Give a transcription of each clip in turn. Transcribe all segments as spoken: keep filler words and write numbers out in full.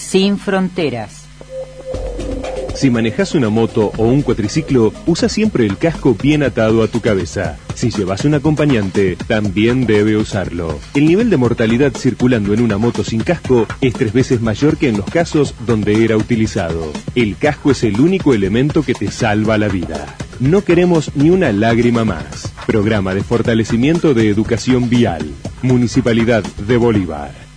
Sin fronteras. Si manejas una moto o un cuatriciclo, usa siempre el casco bien atado a tu cabeza. Si llevas un acompañante, también debe usarlo. El nivel de mortalidad circulando en una moto sin casco es tres veces mayor que en los casos donde era utilizado. El casco es el único elemento que te salva la vida. No queremos ni una lágrima más. Programa de Fortalecimiento de Educación Vial. Municipalidad de Bolívar.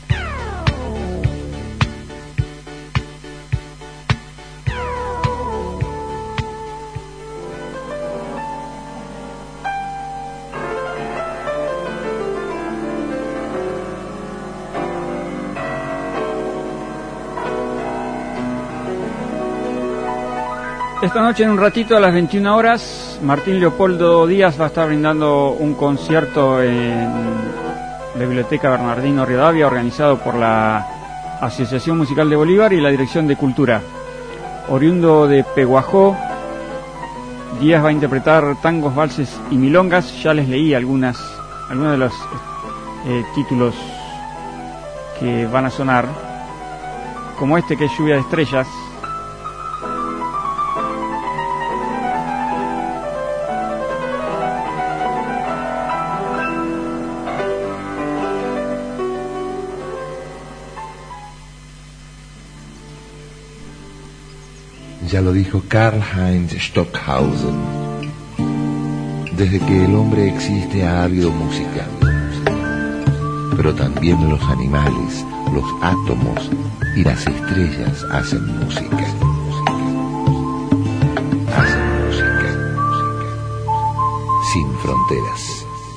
Esta noche, en un ratito, a las veintiuna horas, Martín Leopoldo Díaz va a estar brindando un concierto en la Biblioteca Bernardino Rivadavia, organizado por la Asociación Musical de Bolívar y la Dirección de Cultura. Oriundo de Peguajó, Díaz va a interpretar tangos, valses y milongas. Ya les leí algunas, algunos de los eh, títulos que van a sonar, como este, que es Lluvia de Estrellas. Ya lo dijo Karl-Heinz Stockhausen: desde que el hombre existe ha habido música, pero también los animales, los átomos y las estrellas hacen música. Hacen música. Sin fronteras.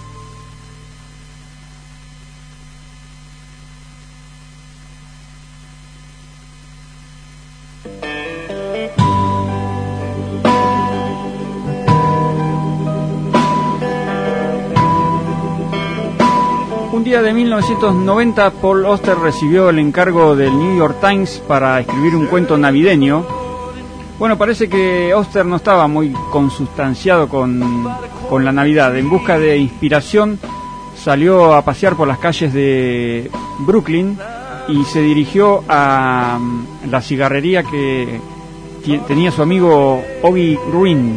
Un día de mil novecientos noventa, Paul Auster recibió el encargo del New York Times para escribir un cuento navideño. Bueno, parece que Auster no estaba muy consustanciado con, con la Navidad. En busca de inspiración, salió a pasear por las calles de Brooklyn y se dirigió a la cigarrería que tenía su amigo Oggy Ruin,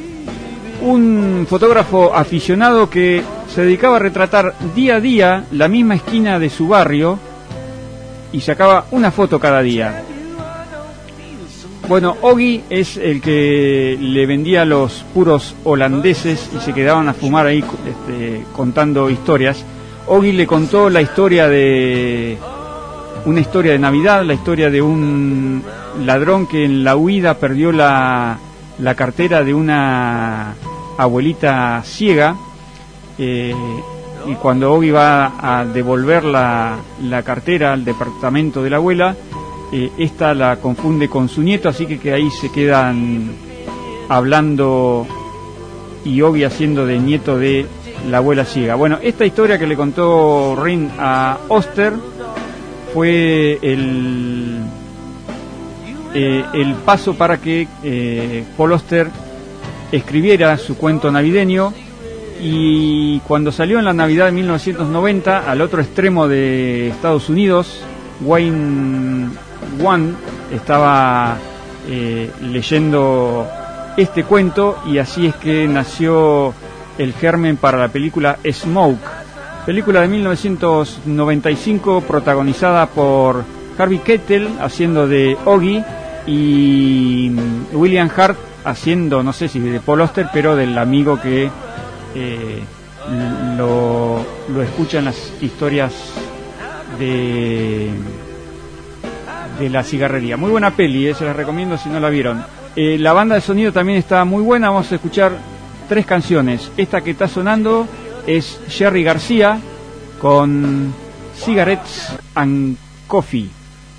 un fotógrafo aficionado que se dedicaba a retratar día a día la misma esquina de su barrio y sacaba una foto cada día. Bueno, Oggy es el que le vendía los puros holandeses y se quedaban a fumar ahí este, contando historias. Oggy le contó la historia de una historia de Navidad, la historia de un ladrón que en la huida perdió la, la cartera de una abuelita ciega. Eh, y cuando Oggy va a devolver la, la cartera al departamento de la abuela, eh, esta la confunde con su nieto, así que, que ahí se quedan hablando y Oggy haciendo de nieto de la abuela ciega. Bueno, esta historia que le contó Rin a Auster fue el, eh, el paso para que eh, Paul Auster escribiera su cuento navideño. Y cuando salió en la Navidad de mil novecientos noventa, al otro extremo de Estados Unidos, Wayne Wan estaba eh, leyendo este cuento, y así es que nació el germen para la película Smoke, película de mil novecientos noventa y cinco protagonizada por Harvey Keitel haciendo de Oggy y William Hurt haciendo, no sé si de Paul Auster, pero del amigo que Eh, lo, lo escuchan las historias de de la cigarrería. Muy buena peli, eh, se las recomiendo si no la vieron. Eh, la banda de sonido también está muy buena. Vamos a escuchar tres canciones. Esta que está sonando es Jerry García con Cigarettes and Coffee.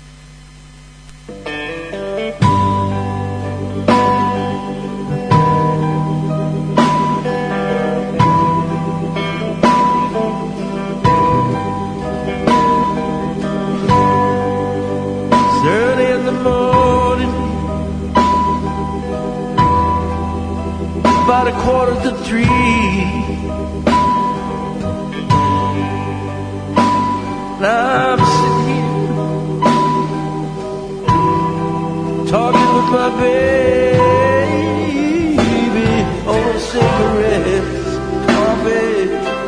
About a quarter to three, and I'm sitting here talking with my baby over cigarettes, coffee.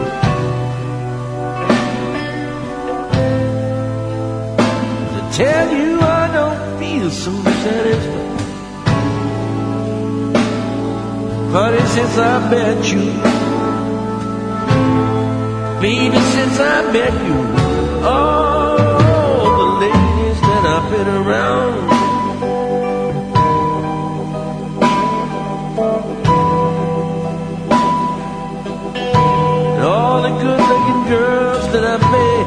To tell you I don't feel so satisfied, honey, since I met you, baby, since I met you, all the ladies that I've been around, and all the good-looking girls that I've met,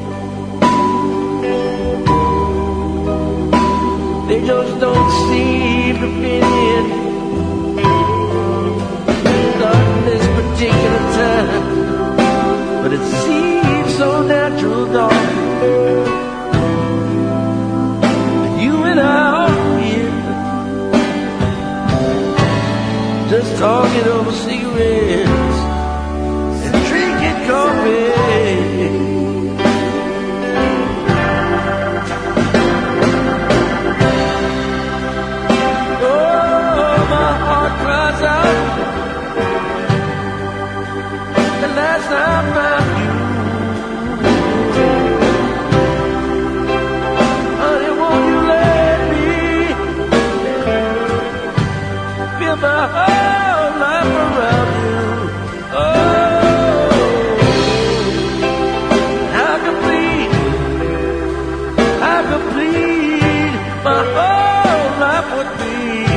they just don't seem to fit in. Not in this particular time, but it seems so natural, darling. You and I are here, just talking over cigarettes and drinking coffee. Oh, my heart cries out. The last I found you, honey, won't you let me feel my whole life around you? Oh, how complete, how complete my whole life would be.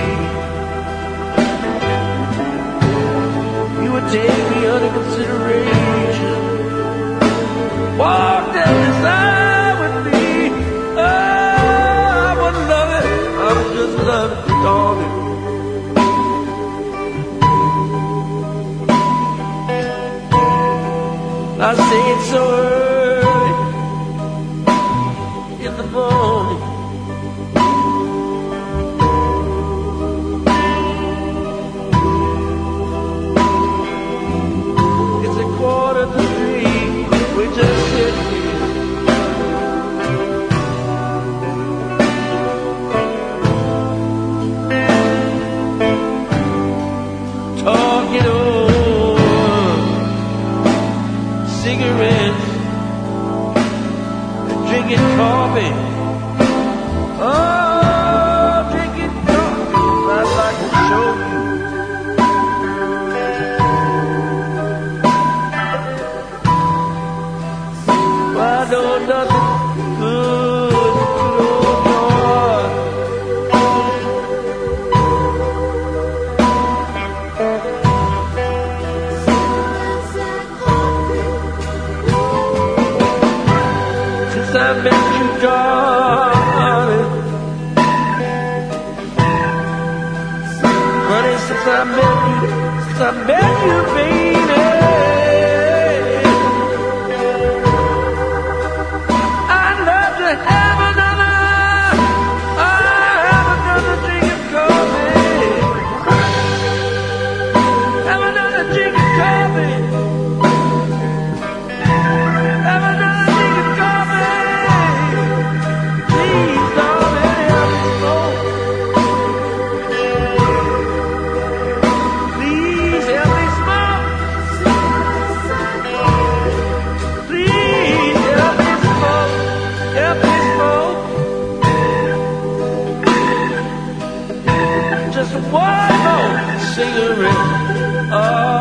You would take me under consideration, walk down this aisle with me. Oh, I would love it, I would just love it, darling. I say it so early in the morning, it's a quarter to three, we just sit here, talking over cigarettes and drinking coffee. Oh, drinking coffee, I'd like to show you. Why don't nothing good, good old boy. Since I met you, darling, honey, since I met you, since I met you, baby, I'd love to have another, I'd have another drink of coffee, have another drink of coffee, have another drink of coffee. Please, darling, help me smoke. Please help me smoke. Please help me smoke. Help me smoke. Just one more cigarette. Oh,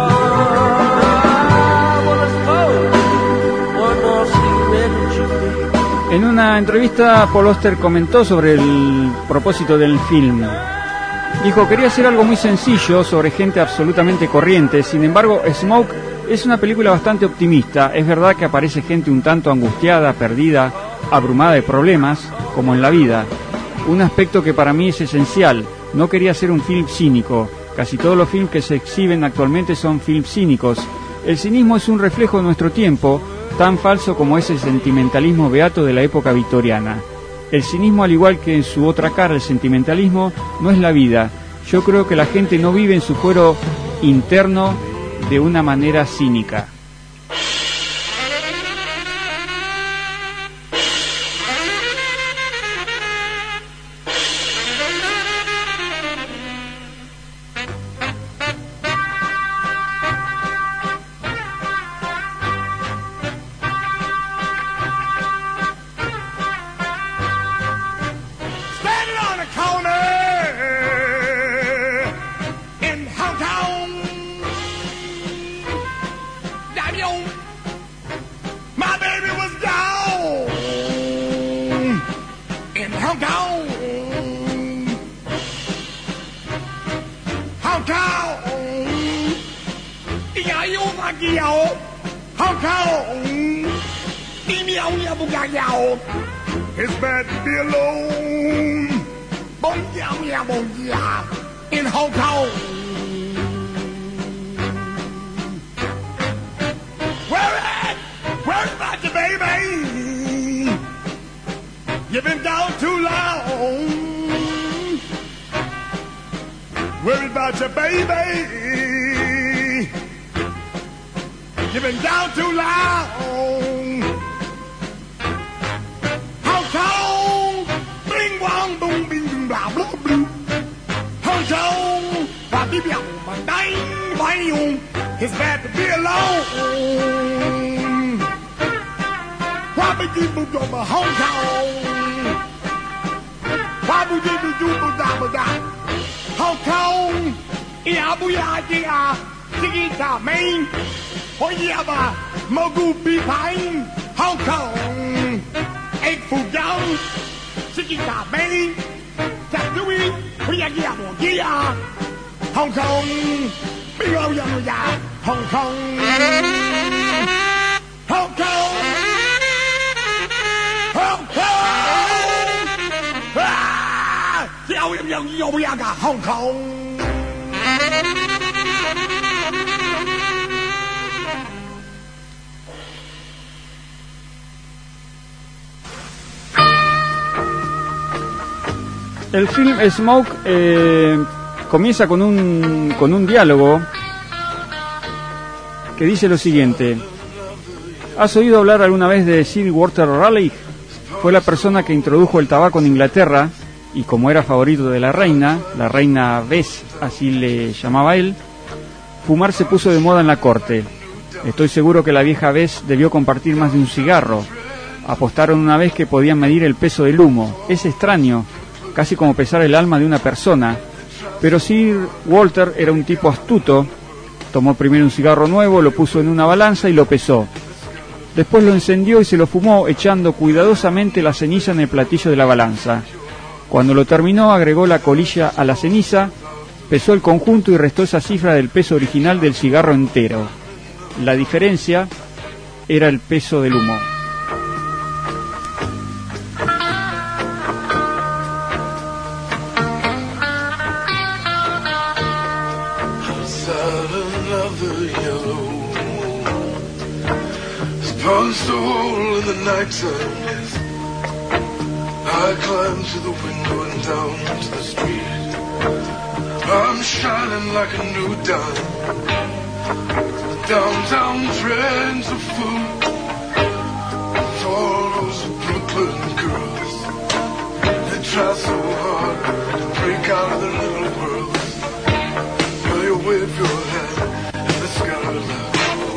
I wanna smoke one more cigarette with you, baby. En una entrevista, Paul Auster comentó sobre el propósito del film. Dijo, quería hacer algo muy sencillo sobre gente absolutamente corriente. Sin embargo, Smoke es una película bastante optimista. Es verdad que aparece gente un tanto angustiada, perdida, abrumada de problemas, como en la vida. Un aspecto que para mí es esencial. No quería hacer un film cínico. Casi todos los films que se exhiben actualmente son films cínicos. El cinismo es un reflejo de nuestro tiempo, tan falso como ese sentimentalismo beato de la época victoriana. El cinismo, al igual que en su otra cara, el sentimentalismo, no es la vida. Yo creo que la gente no vive en su fuero interno de una manera cínica. corner in Hong Kong. Damn yo, my baby was down in Hong Kong. Hong Kong, yeah, you like yo. Hong Kong, meow meow meow meow. It's bad to be alone. Boom meow meow boom yeah. In Hong Kong. Where at? Where's about you, baby? You've been down too long. Worried about you, baby. You've been down too long. Hong Kong, bing bong boom bing boom blah blah blue. Hong Kong, why be young, my dying, why you? It's bad to be alone. Why be people go to Hong Kong? Why be people do da da da? Hong Kong, yeah, booyah, yeah, Ziggy da main. Oh yeah, but Mogu be fine. Hong Kong, egg food down. Chicken got many. Tattooing, we are yeah, yeah. Hong Kong, big old young yeah. Hong Kong, Hong Kong, Hong Kong. Ah, yeah, we are young, we are Hong Kong. El film Smoke eh, comienza con un, con un diálogo que dice lo siguiente: ¿has oído hablar alguna vez de Sir Walter Raleigh? Fue la persona que introdujo el tabaco en Inglaterra y como era favorito de la reina, la reina Bess, así le llamaba él, fumar se puso de moda en la corte. Estoy seguro que la vieja Bess debió compartir más de un cigarro. Apostaron una vez que podían medir el peso del humo. Es extraño, casi como pesar el alma de una persona, pero Sir Walter era un tipo astuto. Tomó primero un cigarro nuevo, lo puso en una balanza y lo pesó. Después lo encendió y se lo fumó, echando cuidadosamente la ceniza en el platillo de la balanza. Cuando lo terminó, agregó la colilla a la ceniza, pesó el conjunto y restó esa cifra del peso original del cigarro entero. La diferencia era el peso del humo. Punched a hole in the nighttime, yes. I climbed to the window and down to the street. I'm shining like a new dime. The downtown trends are full of all those Brooklyn girls. They try so hard to break out of their little worlds. Well, you wave your hand and the sky light.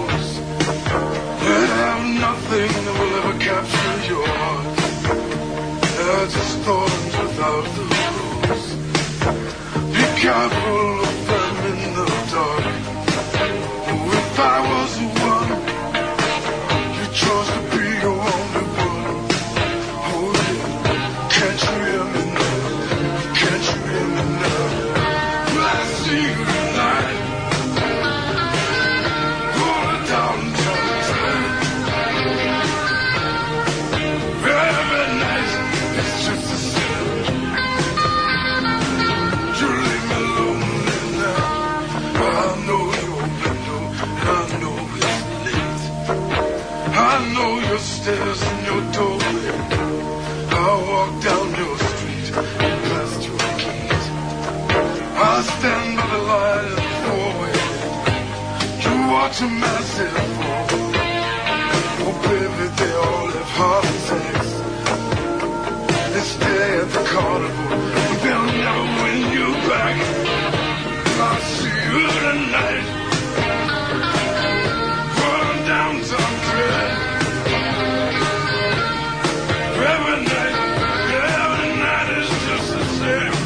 Nothing that will ever capture your heart. They're just thorns without the rose. Be careful of them in the dark. Oh, if I was the one you chose to be your only one. Oh yeah, can't you hear me now? Can't you hear me now? Will I see you tonight? Pull it down, down, down. Every night, it's just the same. You leave me lonely now. I know your window, and I know it's late. I know your stairs and your doorway. I walk down your street and past your gate. I stand by the light in the doorway. You watch a massive fall. Oh baby, they all have heart attacks. They stay at the carnival, but they'll never win you back. I'll see you tonight. Run downtown dread. Every night, every night is just the same.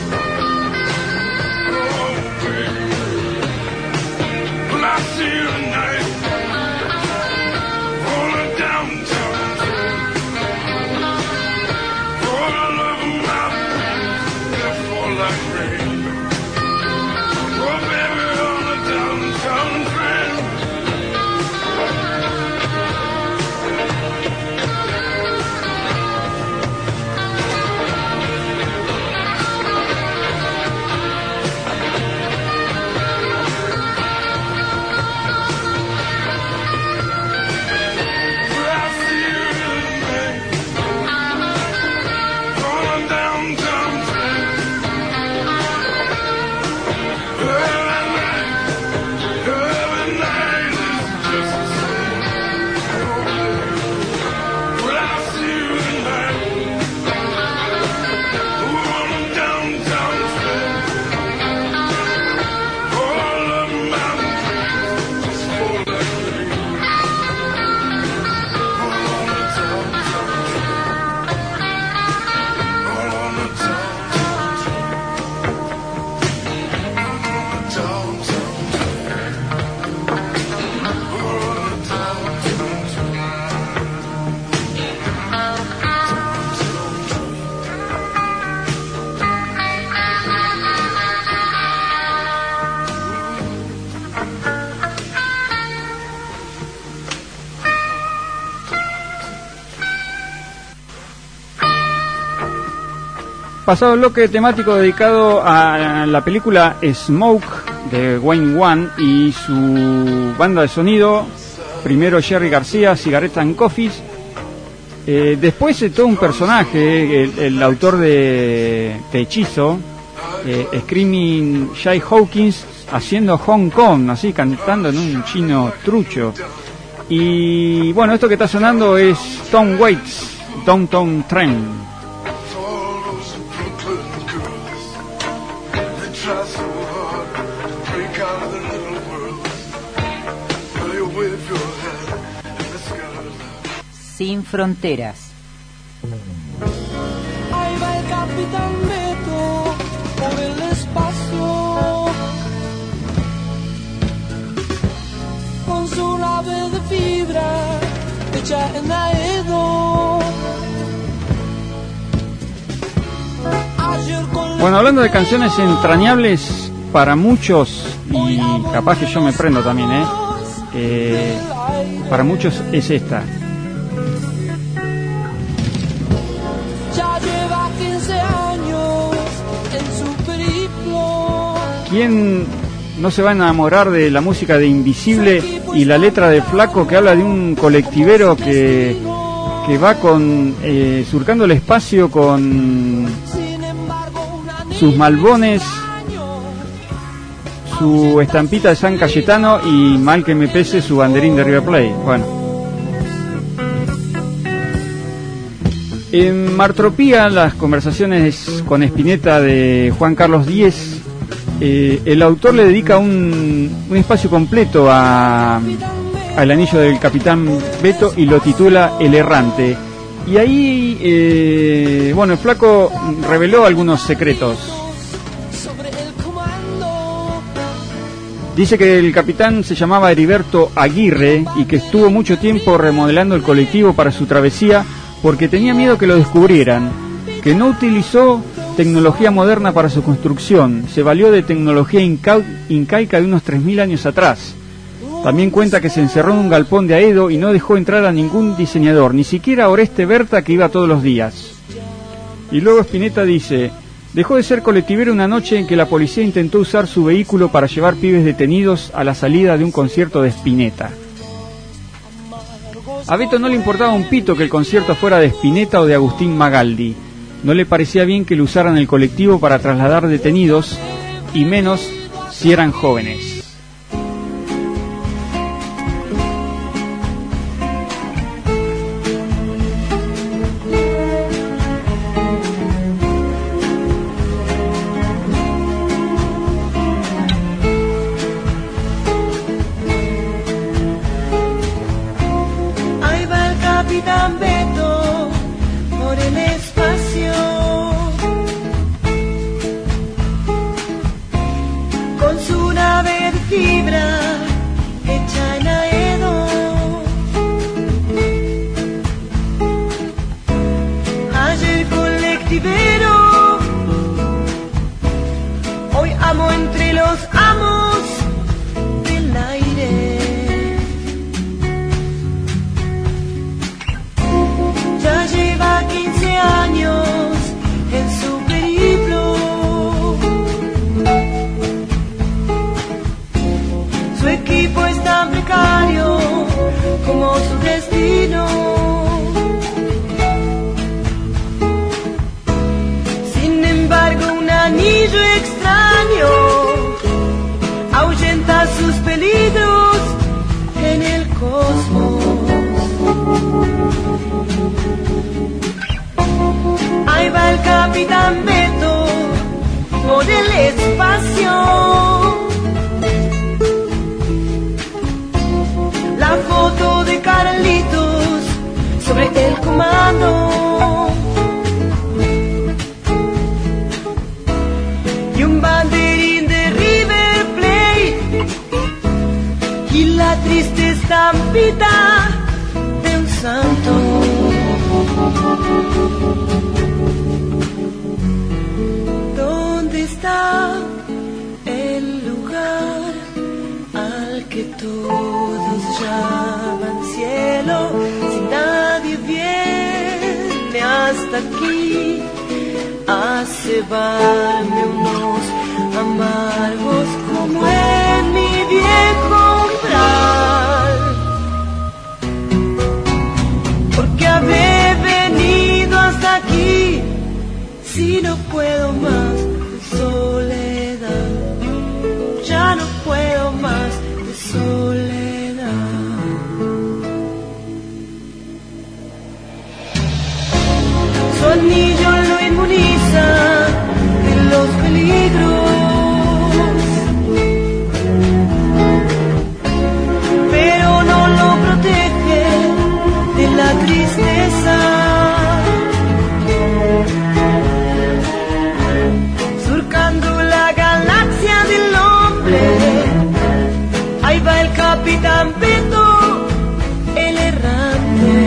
Pasado el bloque temático dedicado a la película Smoke de Wayne One y su banda de sonido. Primero Jerry García, Cigarette and Coffees. Eh, después de todo un personaje, el, el autor de, de Hechizo, eh, Screaming Jay Hawkins, haciendo Hong Kong, así cantando en un chino trucho. Y bueno, esto que está sonando es Tom Waits, Downtown Train. Sin fronteras. Ahí va el Capitán Beto por el espacio, con su nave de fibra hecha en Aedo. Bueno, hablando de canciones entrañables para muchos, y capaz que yo me prendo también, ¿eh? Eh, para muchos es esta. ¿Quién no se va a enamorar de la música de Invisible y la letra de Flaco, que habla de un colectivero que, que va con eh, surcando el espacio con sus malbones, su estampita de San Cayetano y, mal que me pese, su banderín de River Plate? Bueno, en Martropía, las conversaciones con Spinetta de Juan Carlos Díez, eh, el autor le dedica un, un espacio completo a, al anillo del Capitán Beto y lo titula El Errante. Y ahí, eh, bueno, el Flaco reveló algunos secretos. Dice que el capitán se llamaba Heriberto Aguirre y que estuvo mucho tiempo remodelando el colectivo para su travesía porque tenía miedo que lo descubrieran, que no utilizó tecnología moderna para su construcción, se valió de tecnología inca- incaica de unos tres mil años atrás. También cuenta que se encerró en un galpón de Aedo y no dejó entrar a ningún diseñador, ni siquiera a Oreste Berta, que iba todos los días. Y luego Spinetta dice: dejó de ser colectivero una noche en que la policía intentó usar su vehículo para llevar pibes detenidos a la salida de un concierto de Spinetta. A Beto no le importaba un pito que el concierto fuera de Spinetta o de Agustín Magaldi. No le parecía bien que lo usaran el colectivo para trasladar detenidos, y menos si eran jóvenes. a cebarme unos amargos como en mi viejo umbral. Porque habré venido hasta aquí si no puedo más de soledad, ya no puedo más de soledad. Su anillo lo inmuniza de los peligros, pero no lo protege de la tristeza. Surcando la galaxia del hombre, ahí va el Capitán Beto, el errante.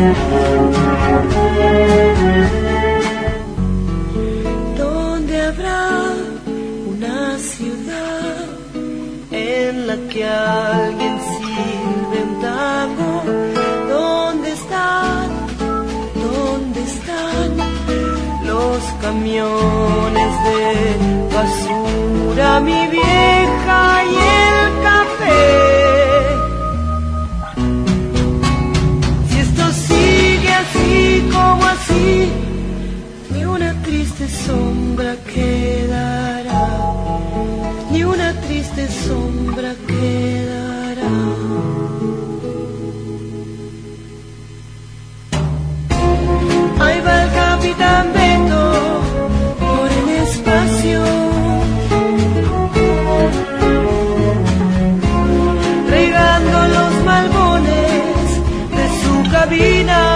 ¿Dónde habrá una ciudad en la que alguien silbe un tango? ¿Dónde están, dónde están los camiones de basura, mi vieja y el café? Si esto sigue así como así, ni una triste sombra quedará, ni una triste sombra quedará. Ahí va el Capitán Beto por el espacio, regando los malbones de su cabina.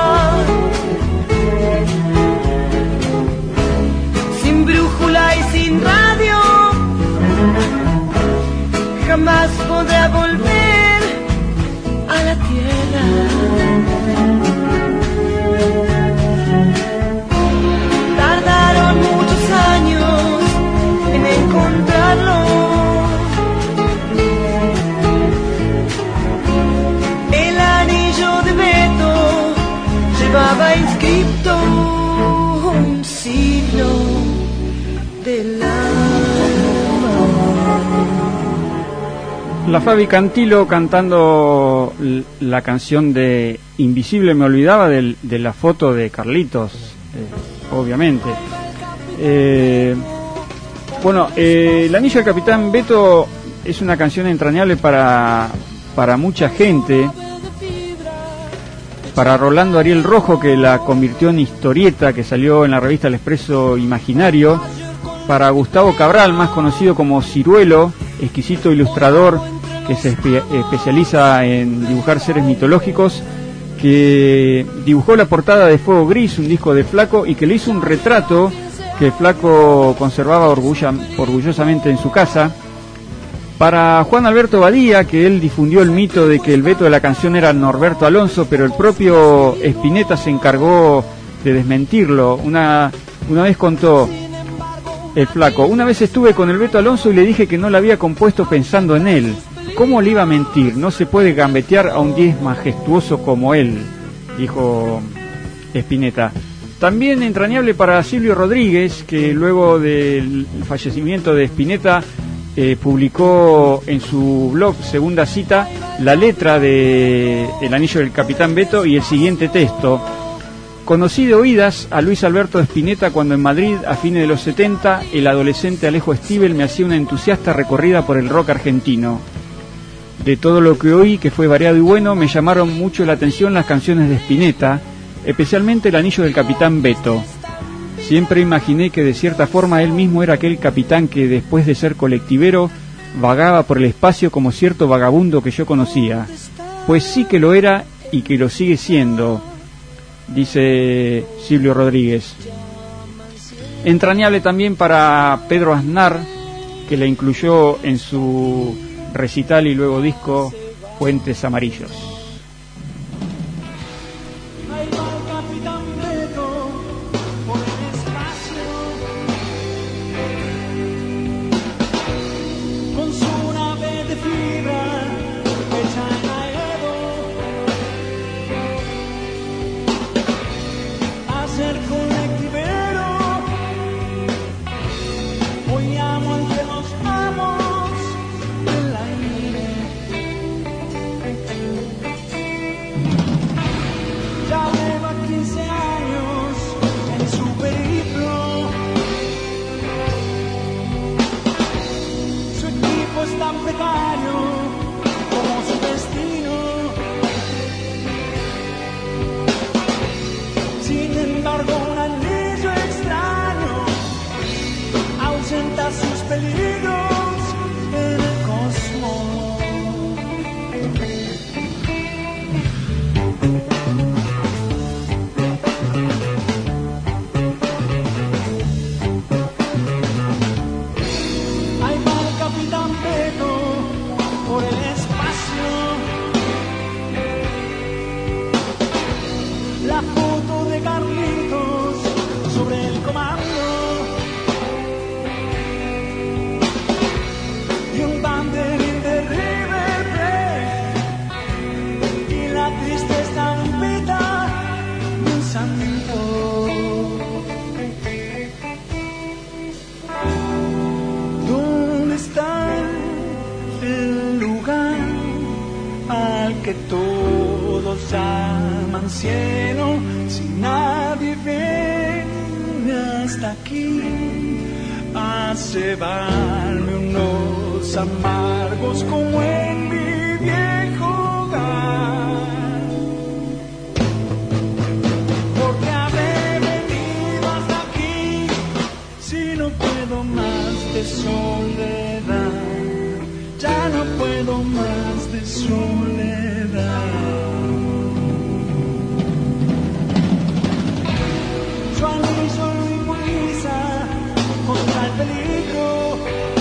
Sin brújula y sin radio, jamás podrá volver a la tierra. Tardaron muchos años en encontrarlo. El anillo de Beto llevaba inscripto un signo del alma. La Fabi Cantilo cantando l- la canción de Invisible me olvidaba del, de la foto de Carlitos, eh, obviamente. Eh, bueno, eh, El Anillo del Capitán Beto es una canción entrañable para, para mucha gente. Para Rolando Ariel Rojo, que la convirtió en historieta, que salió en la revista El Expreso Imaginario. Para Gustavo Cabral, más conocido como Ciruelo, exquisito ilustrador que se espe- especializa en dibujar seres mitológicos, que dibujó la portada de Fuego Gris, un disco de Flaco, y que le hizo un retrato que Flaco conservaba orgullo- orgullosamente en su casa. Para Juan Alberto Badía, que él difundió el mito de que el Beto de la canción era Norberto Alonso, pero el propio Spinetta se encargó de desmentirlo. Una, una vez contó el Flaco: una vez estuve con el Beto Alonso y le dije que no la había compuesto pensando en él. ¿Cómo le iba a mentir? No se puede gambetear a un diez majestuoso como él, dijo Spinetta. También entrañable para Silvio Rodríguez, que luego del fallecimiento de Spinetta eh, publicó en su blog Segunda Cita la letra de El Anillo del Capitán Beto y el siguiente texto: conocí de oídas a Luis Alberto Spinetta cuando en Madrid, a fines de los setenta, el adolescente Alejo Stivel me hacía una entusiasta recorrida por el rock argentino. De todo lo que oí, que fue variado y bueno, me llamaron mucho la atención las canciones de Spinetta, especialmente El Anillo del Capitán Beto. Siempre imaginé que de cierta forma él mismo era aquel capitán que, después de ser colectivero, vagaba por el espacio como cierto vagabundo que yo conocía. Pues sí que lo era y que lo sigue siendo, dice Silvio Rodríguez. Entrañable también para Pedro Aznar, que la incluyó en su recital y luego disco Puentes Amarillos. que todos llaman cielo, si nadie viene hasta aquí a cebarme unos amargos como en mi viejo hogar. Porque habré venido hasta aquí si no puedo más de soledad, ya no puedo más de soledad. Yo analizo mi prisa contra el peligro,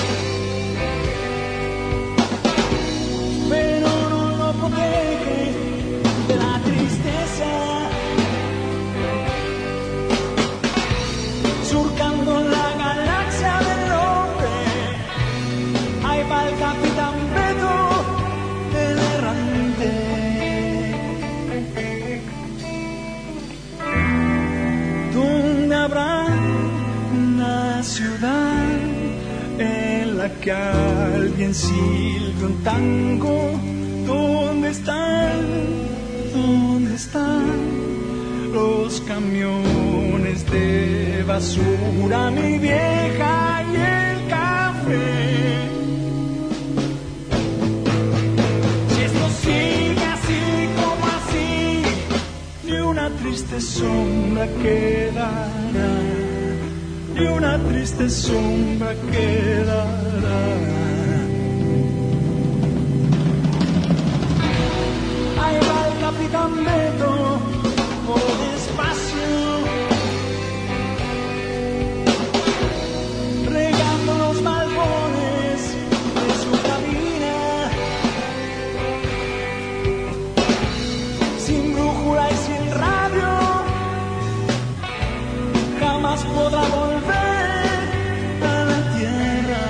pero no lo protege de la tristeza. Surcando la galaxia del hombre, ahí va el capitán Beto, el errante. ¿Dónde habrá una ciudad en la que alguien silbe un tango? ¿Dónde están? ¿Dónde están los camiones de basura, mi vieja y el café? Si esto sigue así como así, ni una triste sombra quedará, ni una triste sombra quedará. Ahí va el capitán Beto por despacio, regando los balcones de su cabina, sin brújula y sin radio, jamás podrá volver a la tierra.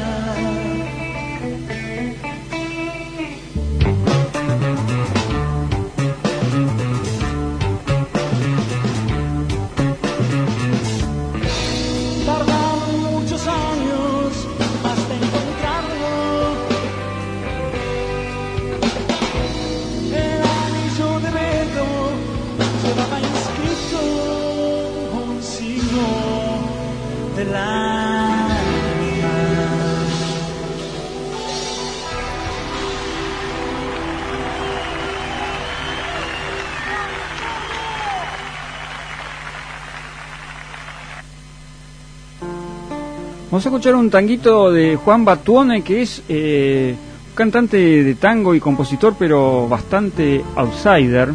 Tardaron muchos años hasta encontrarlo. El anillo de Beto llevaba inscrito un signo del alma. Vamos a escuchar un tanguito de Juan Batuone, que es eh, un cantante de tango y compositor, pero bastante outsider.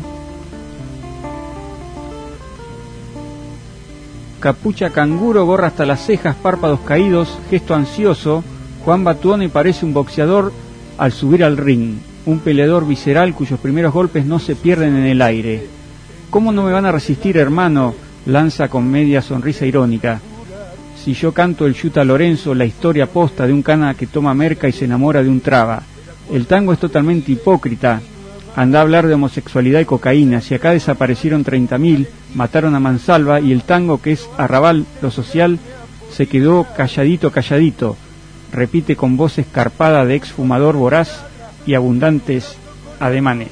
Capucha canguro, gorra hasta las cejas, párpados caídos, gesto ansioso. Juan Batuone parece un boxeador al subir al ring, un peleador visceral cuyos primeros golpes no se pierden en el aire. ¿Cómo no me van a resistir, hermano?, lanza con media sonrisa irónica. Si yo canto el Yuta Lorenzo, la historia posta de un cana que toma merca y se enamora de un traba. El tango es totalmente hipócrita. Anda a hablar de homosexualidad y cocaína. Si acá desaparecieron treinta mil, mataron a mansalva, y el tango, que es arrabal, lo social, se quedó calladito, calladito. Repite con voz escarpada de exfumador voraz y abundantes ademanes.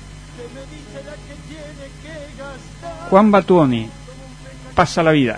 Juan Batuone, pasa la vida.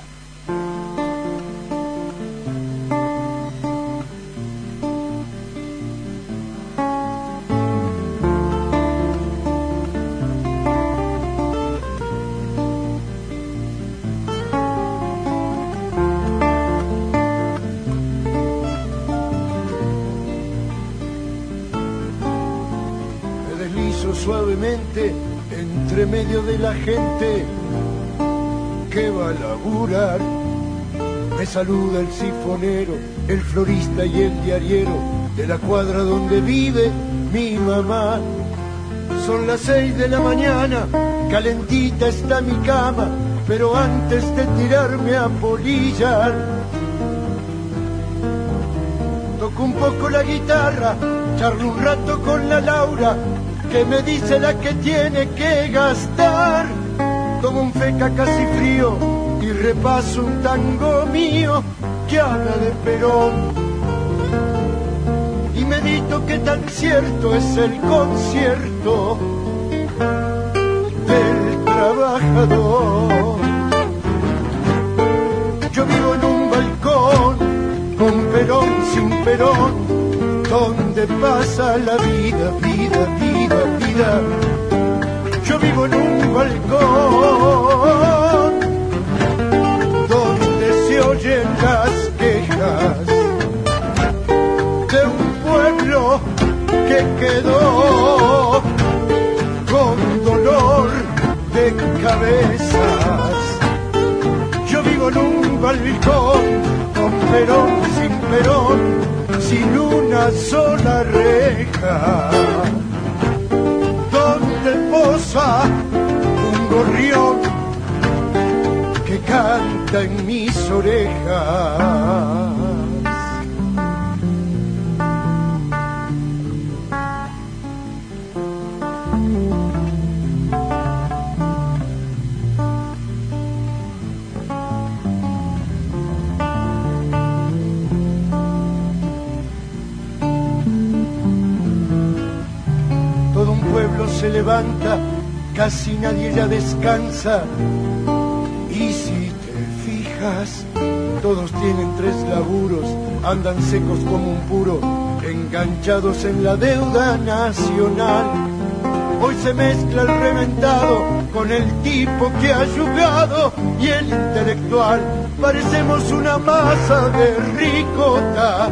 Suavemente entre medio de la gente que va a laburar. Me saluda el sifonero, el florista y el diariero de la cuadra donde vive mi mamá. Son las seis de la mañana, calentita está mi cama, pero antes de tirarme a polillar, toco un poco la guitarra, charlo un rato con la Laura, que me dice la que tiene que gastar. Tomo un feca casi frío y repaso un tango mío que habla de Perón. Y medito que tan cierto es el concierto trabajador. Yo vivo en un balcón con perón sin perón, donde pasa la vida, vida, vida, vida. Yo vivo en un balcón donde se oyen las quejas de un pueblo que quedó con dolor de cabezas. Yo vivo en un balcón con perón sin perón, sin una sola reja, donde posa un gorrión que canta en mis orejas. Se levanta, casi nadie ya descansa, y si te fijas, todos tienen tres laburos, andan secos como un puro, enganchados en la deuda nacional. Hoy se mezcla el reventado con el tipo que ha jugado y el intelectual, parecemos una masa de ricota,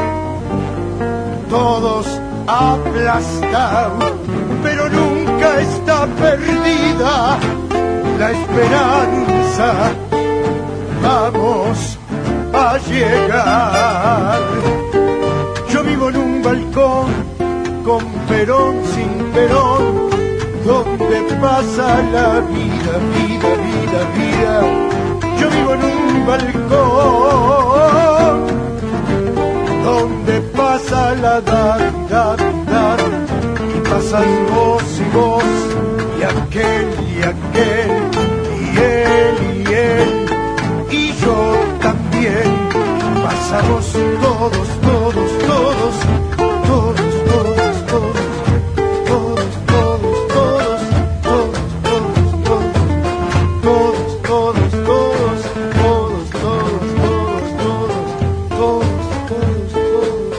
todos aplastados, pero nunca está perdida la esperanza. Vamos a llegar. Yo vivo en un balcón con perón sin perón, donde pasa la vida, vida, vida, vida. Yo vivo en un balcón donde pasa la dar, dar, dar. Pasan vos y vos, y aquel y aquel, y él y él, y yo también. Pasamos todos, todos, todos, todos, todos, todos, todos, todos, todos, todos, todos, todos, todos, todos, todos, todos, todos, todos, todos.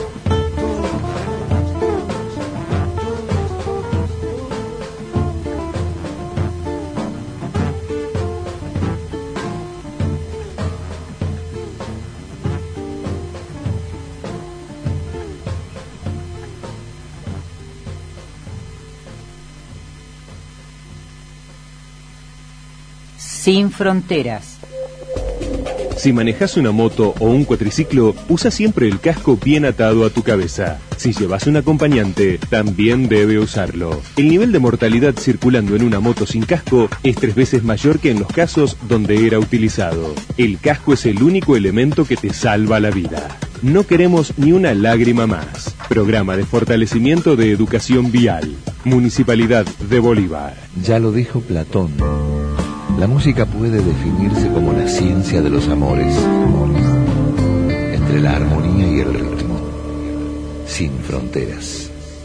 Sin fronteras. Si manejas una moto o un cuatriciclo, usa siempre el casco bien atado a tu cabeza. Si llevas un acompañante, también debe usarlo. El nivel de mortalidad circulando en una moto sin casco es tres veces mayor que en los casos donde era utilizado. El casco es el único elemento que te salva la vida. No queremos ni una lágrima más. Programa de fortalecimiento de educación vial. Municipalidad de Bolívar. Ya lo dijo Platón. La música puede definirse como la ciencia de los amores, entre la armonía y el ritmo, sin fronteras.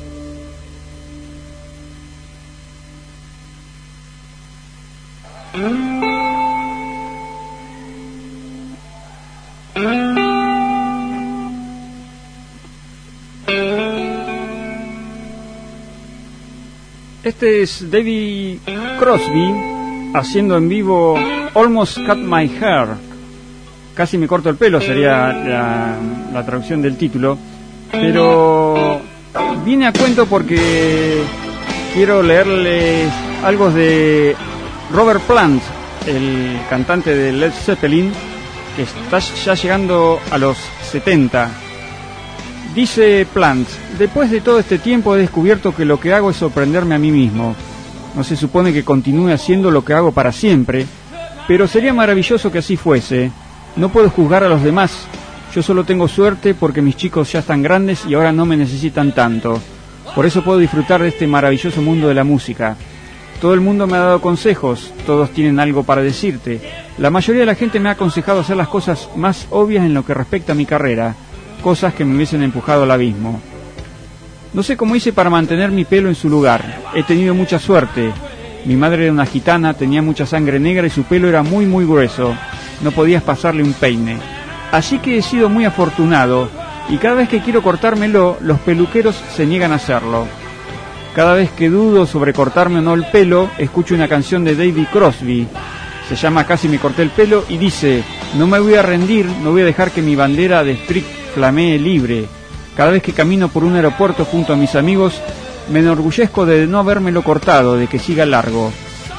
Este es David Crosby haciendo en vivo Almost Cut My Hair, casi me corto el pelo sería la, la traducción del título, pero viene a cuento porque quiero leerles algo de Robert Plant, el cantante de Led Zeppelin, que está ya llegando a los setenta. Dice Plant: después de todo este tiempo he descubierto que lo que hago es sorprenderme a mí mismo. No se supone que continúe haciendo lo que hago para siempre, pero sería maravilloso que así fuese. No puedo juzgar a los demás. Yo solo tengo suerte porque mis chicos ya están grandes y ahora no me necesitan tanto. Por eso puedo disfrutar de este maravilloso mundo de la música. Todo el mundo me ha dado consejos, todos tienen algo para decirte. La mayoría de la gente me ha aconsejado hacer las cosas más obvias en lo que respecta a mi carrera, cosas que me hubiesen empujado al abismo. No sé cómo hice para mantener mi pelo en su lugar. He tenido mucha suerte. Mi madre era una gitana, tenía mucha sangre negra y su pelo era muy muy grueso. No podías pasarle un peine. Así que he sido muy afortunado y cada vez que quiero cortármelo, los peluqueros se niegan a hacerlo. Cada vez que dudo sobre cortarme o no el pelo, escucho una canción de David Crosby. Se llama Casi me corté el pelo y dice: no me voy a rendir, no voy a dejar que mi bandera de streak flamee libre. Cada vez que camino por un aeropuerto junto a mis amigos, me enorgullezco de no habérmelo cortado, de que siga largo.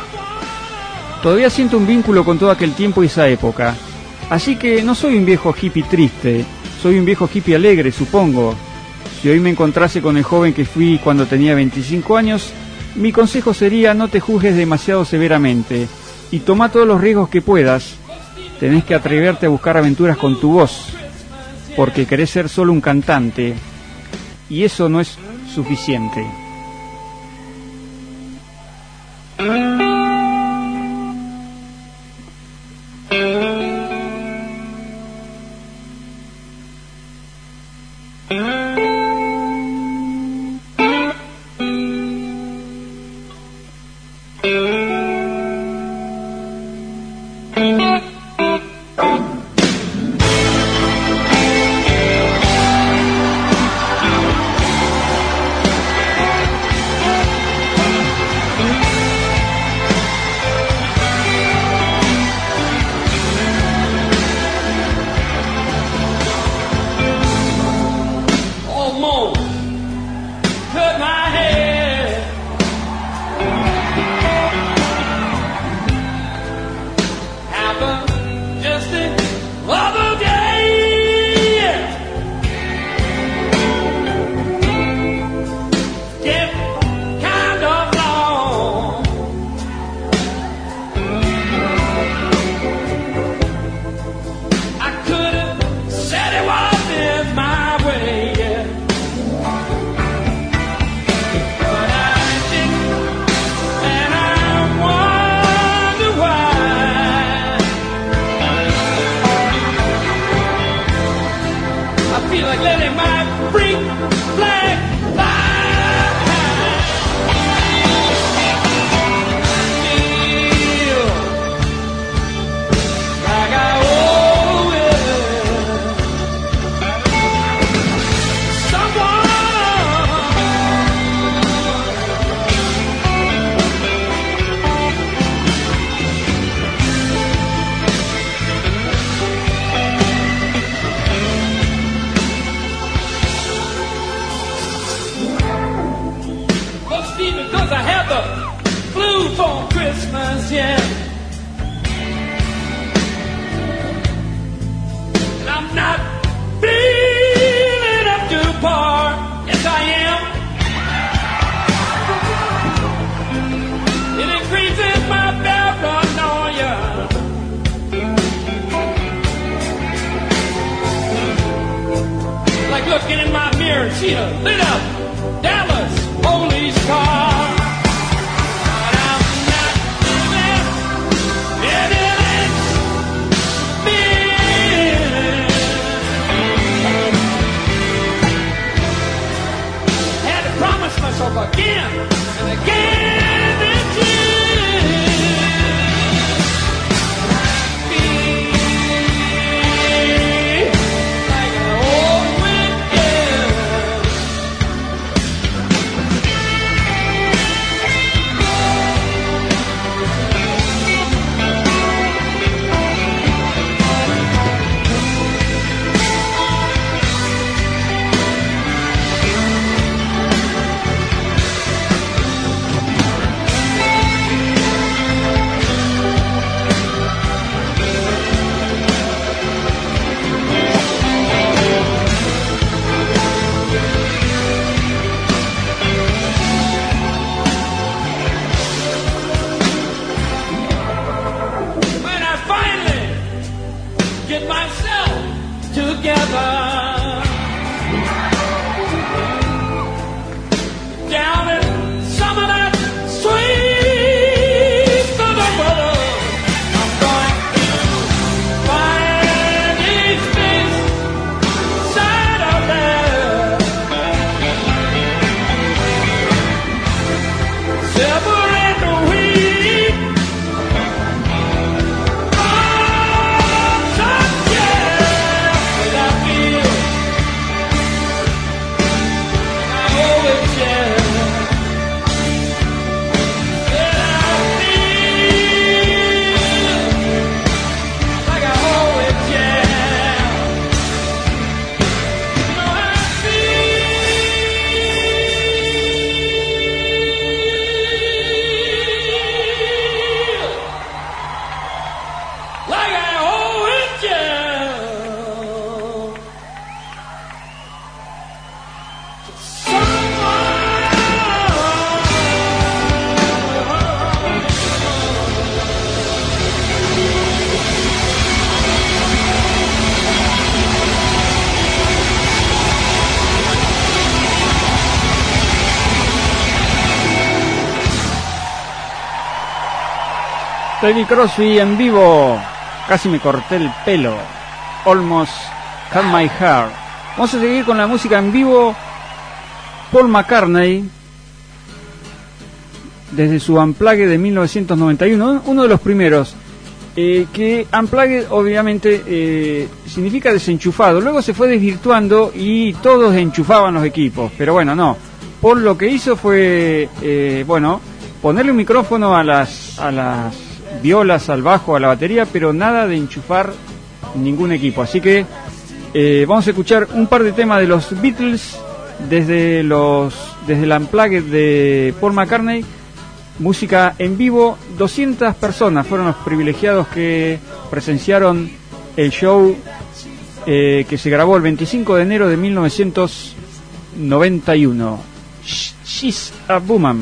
Todavía siento un vínculo con todo aquel tiempo y esa época. Así que no soy un viejo hippie triste, soy un viejo hippie alegre, supongo. Si hoy me encontrase con el joven que fui cuando tenía veinticinco años, mi consejo sería: no te juzgues demasiado severamente y toma todos los riesgos que puedas. Tenés que atreverte a buscar aventuras con tu voz, porque querés ser solo un cantante, y eso no es suficiente. Separate the wheels. David Crosby en vivo. Casi me corté el pelo. Almost Cut My Hair. Vamos a seguir con la música en vivo. Paul McCartney, desde su Unplugged de mil novecientos noventa y uno, uno de los primeros. Eh, que Unplugged obviamente eh, significa desenchufado. Luego se fue desvirtuando y todos enchufaban los equipos. Pero bueno, no. Paul lo que hizo fue, eh, bueno, ponerle un micrófono a las, a las violas, al bajo, a la batería, pero nada de enchufar ningún equipo. Así que eh, vamos a escuchar un par de temas de los Beatles desde los desde el Unplugged de Paul McCartney. Música en vivo. Doscientas personas fueron los privilegiados que presenciaron el show eh, que se grabó el veinticinco de enero de mil novecientos noventa y uno. She's a Woman.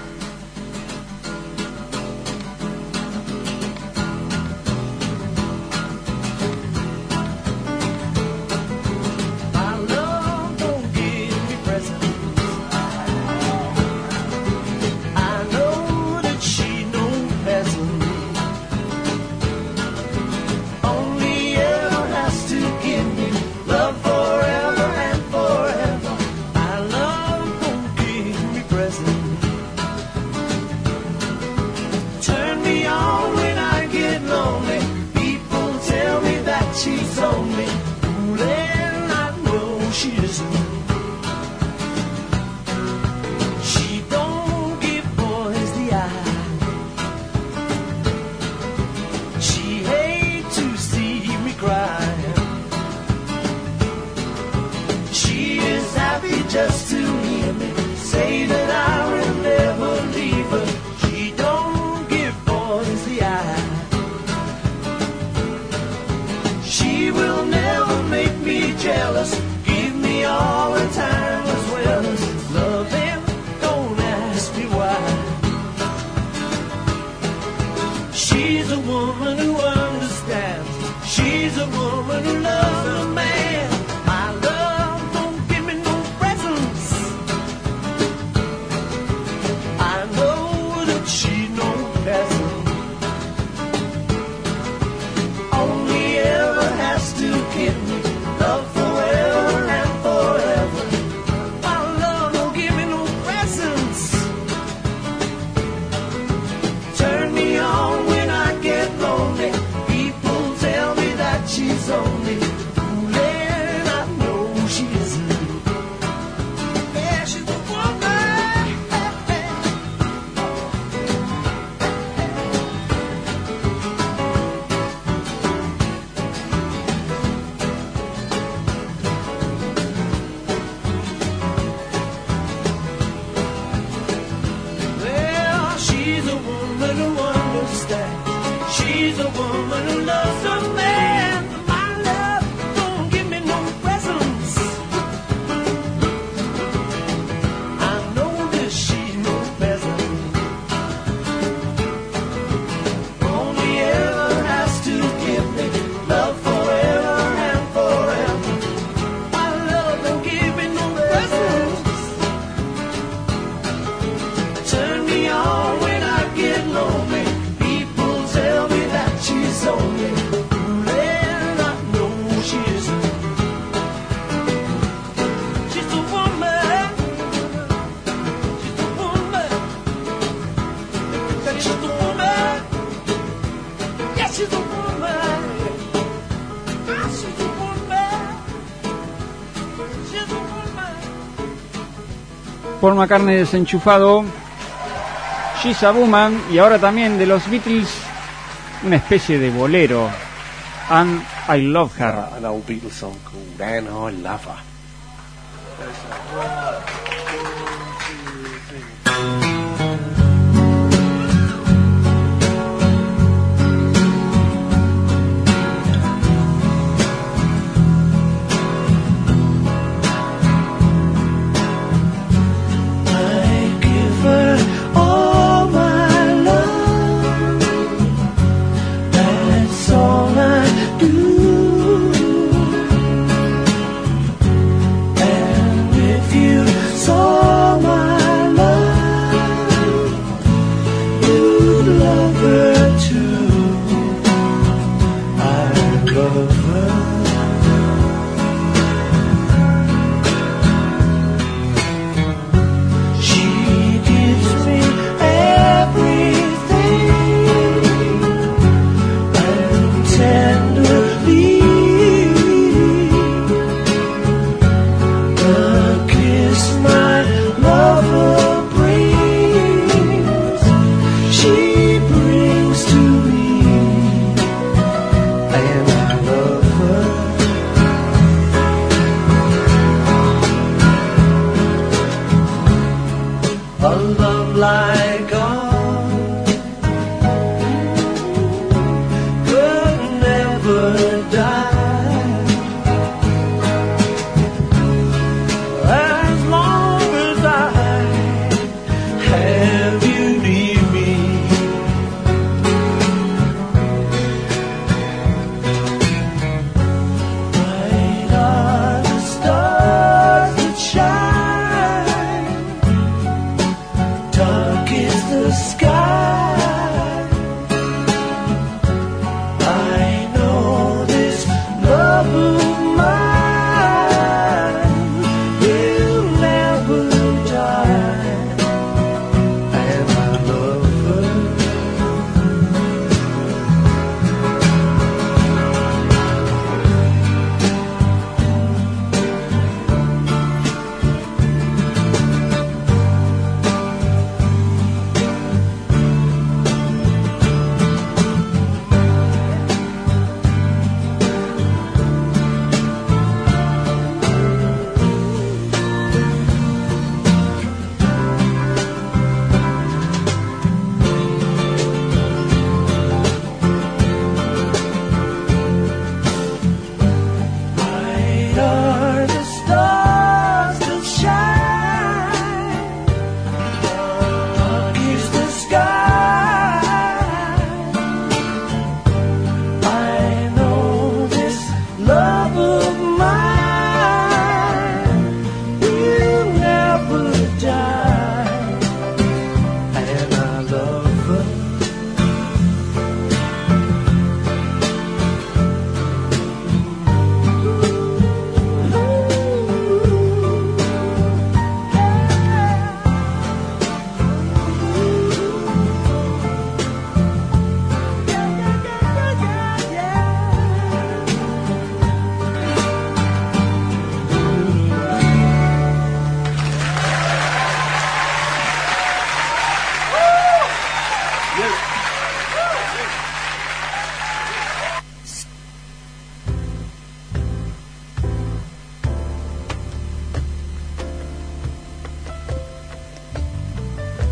Paul McCartney desenchufado, She's a Woman, y ahora también de los Beatles, una especie de bolero, And I Love Her. Uh, an old Beatles song called And I Love Her. So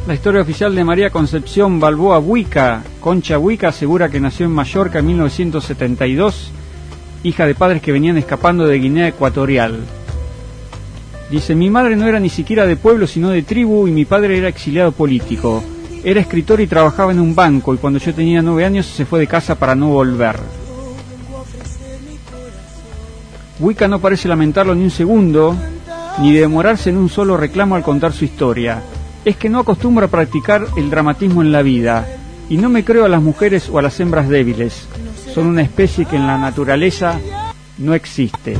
La historia oficial de María Concepción Balboa Buica, Concha Buica, asegura que nació en Mallorca en mil novecientos setenta y dos, hija de padres que venían escapando de Guinea Ecuatorial. Dice, mi madre no era ni siquiera de pueblo, sino de tribu, y mi padre era exiliado político. Era escritor y trabajaba en un banco, y cuando yo tenía nueve años se fue de casa para no volver. Buica no parece lamentarlo ni un segundo, ni de demorarse en un solo reclamo al contar su historia. Es que no acostumbro a practicar el dramatismo en la vida, y no me creo a las mujeres o a las hembras débiles. Son una especie que en la naturaleza no existe.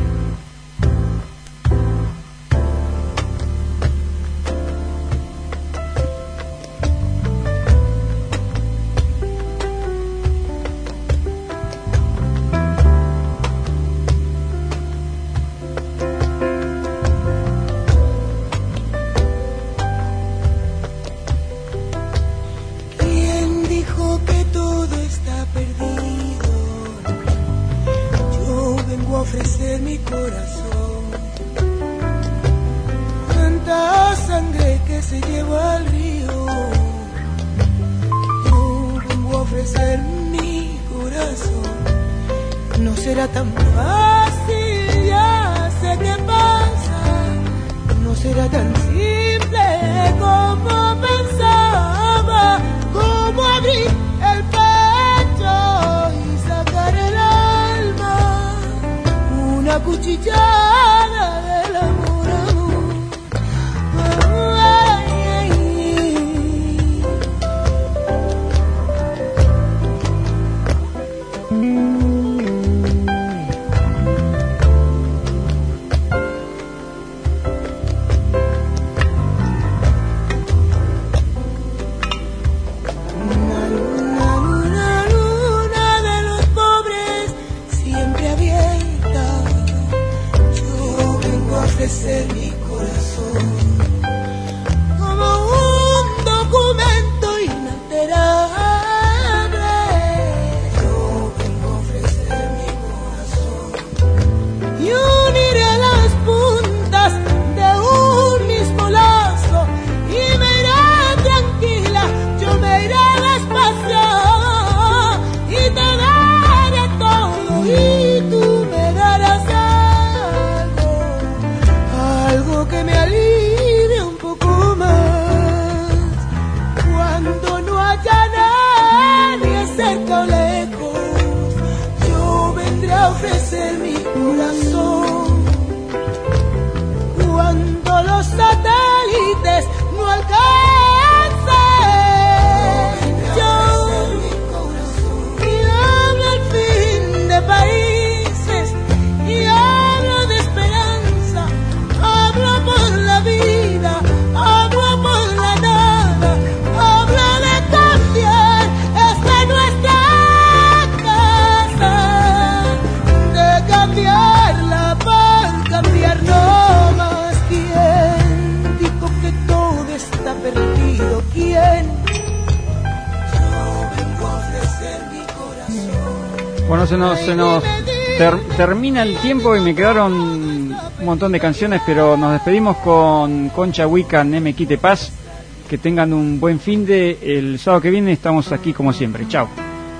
Bueno, se nos, se nos ter, termina el tiempo y me quedaron un montón de canciones, pero nos despedimos con Concha Buica, Neme Quite Paz. Que tengan un buen fin de. El sábado que viene estamos aquí como siempre. Chao.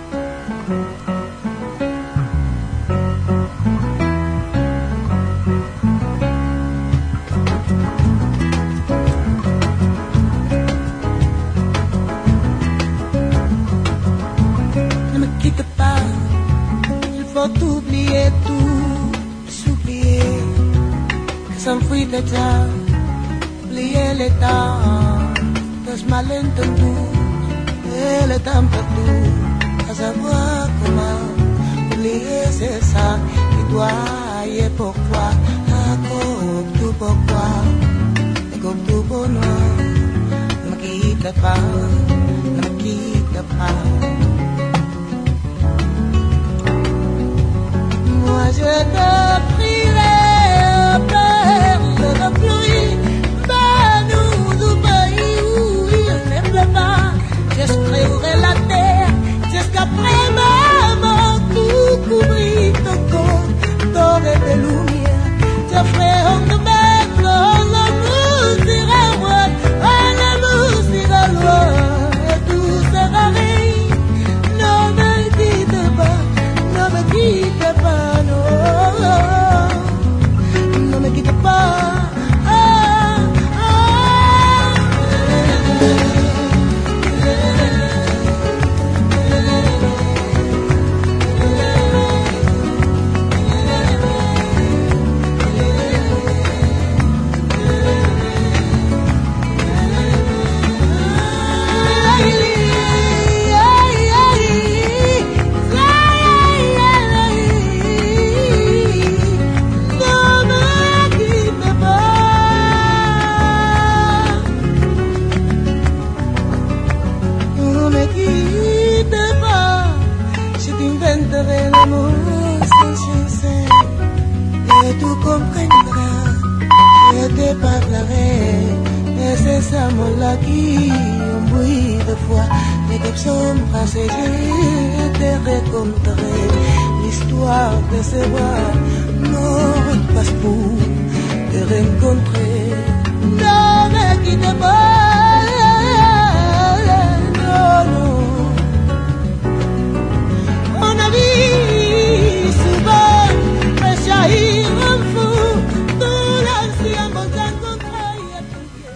T'oublier tout, s'oublier que s'enfuit déjà, oublier le temps dels malentendus et le temps perdut, à savoir comment oublier c'est ça, et toi et pourquoi, ah, comme tout pourquoi, et comme tout bonheur, ne me quitte pas, ne me quitte pas. Moi je te prierai, perle de pluie, va-nous du pays où il ne pleut pas. J'escréverai la terre jusqu'après ma mort, tout couvrir ton corps d'or et de lumière. Je ferai un de mettre l'amour sur un roi, l'amour sur un roi. comprendras, je te parlerai de ces amants-là qui ont bruit de foi, et comme sombres passagers, je te raconterai l'histoire de ces voix mortes passe pour te rencontrer. No me quitte pas, non, non. On a vu souvent rejaillir un fou de l'ancien volcan contraire à ton pied.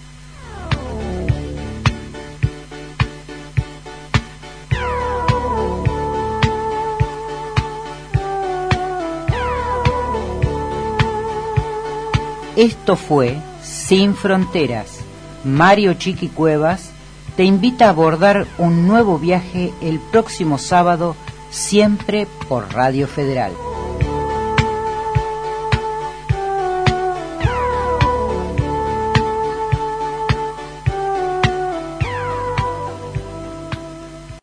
Esto fue Sin Fronteras. Mario Chiqui Cuevas te invita a abordar un nuevo viaje el próximo sábado, siempre por Radio Federal.